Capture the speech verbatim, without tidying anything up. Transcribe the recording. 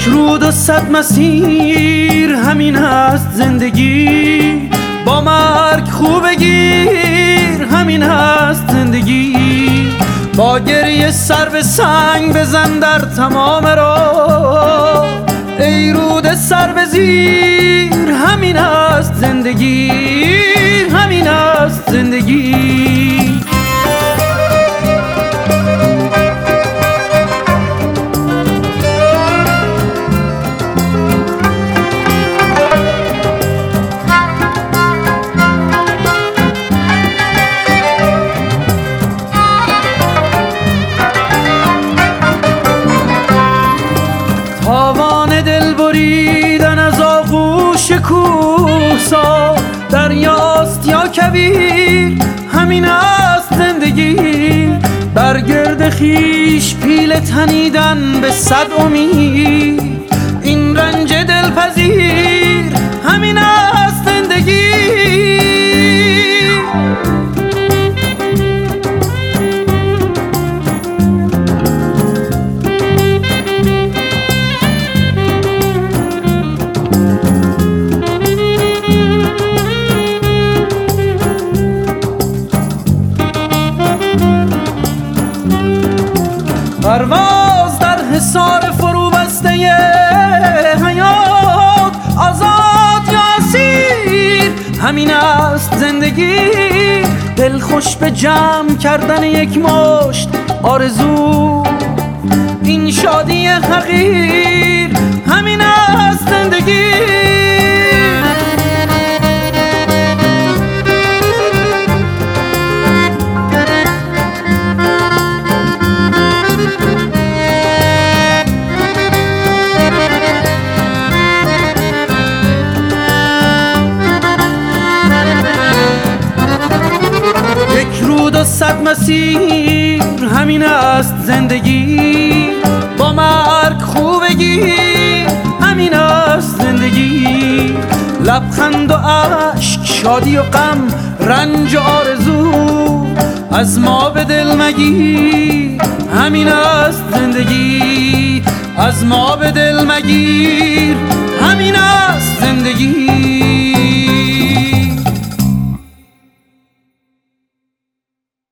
رود و صد مسیر، همین هست زندگی. با مرگ خوب بگیر، همین هست زندگی. با گریه سر به سنگ بزن در تمام راه، ای رود سر به زیر، همین هست زندگی، همین هست زندگی. تاوان دل بریدن از آغوش کوهسار، دریاست یا کویر، همین است زندگی. بر گرد خویش پیله تنیدن به صد امید، این رنج دلپذیر، همین است زندگی. پرواز در حصار فرو بسته حیات، آزاد یا اسیر، همین است زندگی. دل خوش به جمع کردن یک مشت آرزو، این شادی حقیر، همین است زندگی. رود و صد مسیر، همین است زندگی. با مرگ خوب بگیر، همین است زندگی. لبخند و اشک، شادی و غم، رنج و آرزو، از ما به دل مگیر، همین است زندگی. از ما به دل مگیر، همین است زندگی.